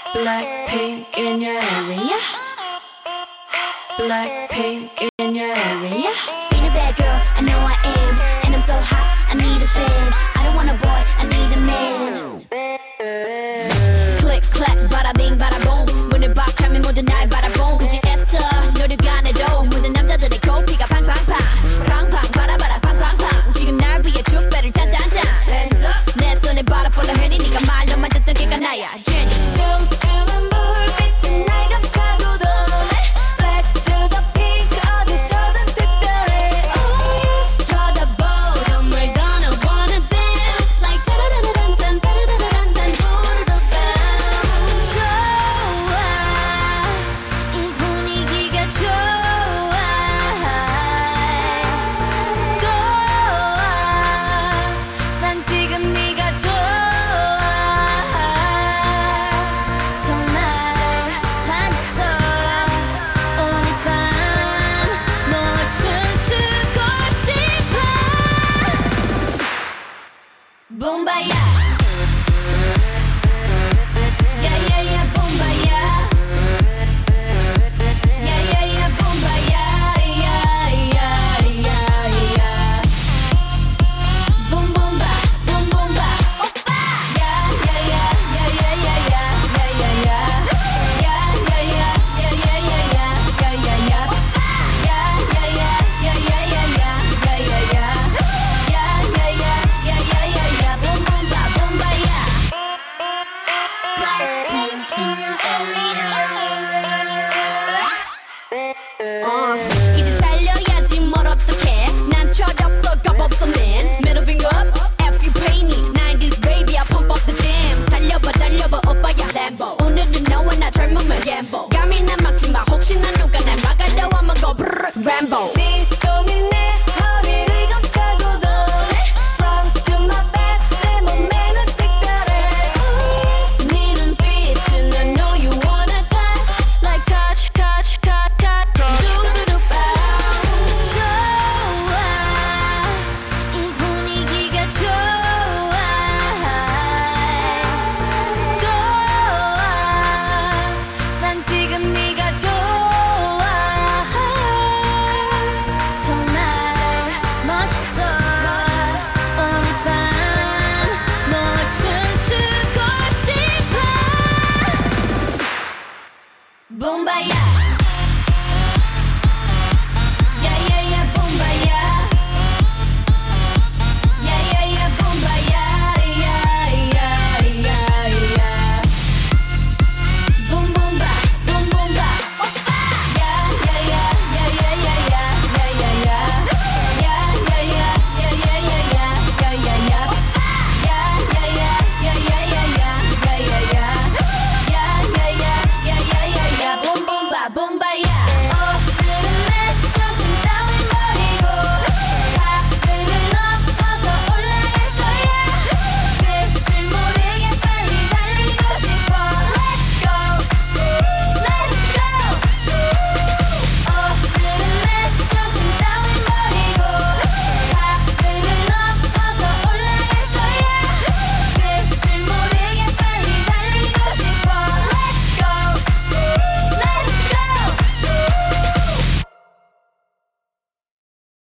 Blackpink in your area. Blackpink in your area. Being a bad girl, I know I am. And I'm so hot, I need a fan. I don't want a boy, I need a man. Click, clack, bada bing, bada boom. 문을 박 차면 모두 날 바라본. 굳이 애써 노력 안 해도 모든 남자들의 코피가 팡팡팡. 팡팡, 바라바라, 팡팡팡. 지금 날 위해 축배를 짠짠짠. Hands up. 내 손에 바라 follow 해니 네가 말로만 듣던 걔가 나야, Jenny. 춤추는 불빛은 날 감싸고도 Black to the pink 어디서든 특별해. Oh yes. 쳐다보, 정말 gonna wanna dance like 따라라란딴 따라라란딴 부르르밤. 좋아, 이 분위기가 좋아. 좋아, 난 지금 네가 좋아. 정말 반했어. 오늘 밤 너와 춤추고 싶어. 붐바야. 야야야 붐바야. 야야야 붐바야. 야야야야. 붐붐바 붐붐바 오빠. 야야야 야야야야 야야야. 야야야 야야야야 야야야. 오빠. 야야야 야야야야 야야야. 야야야 야야야야 붐붐바 붐바야. Blackpink in your area. 이제 달려야지 뭘 어떡해. 난 철없어 겁없어 man. Middle finger up if you pay me. 90s baby I pump up the jam. 달려봐 달려봐 오빠야 Lambo. 오늘은 너와 나 젊음을 gamble. 감히 난 막지마 혹시나 누가 날 막아도 I'ma go brrr Rambo.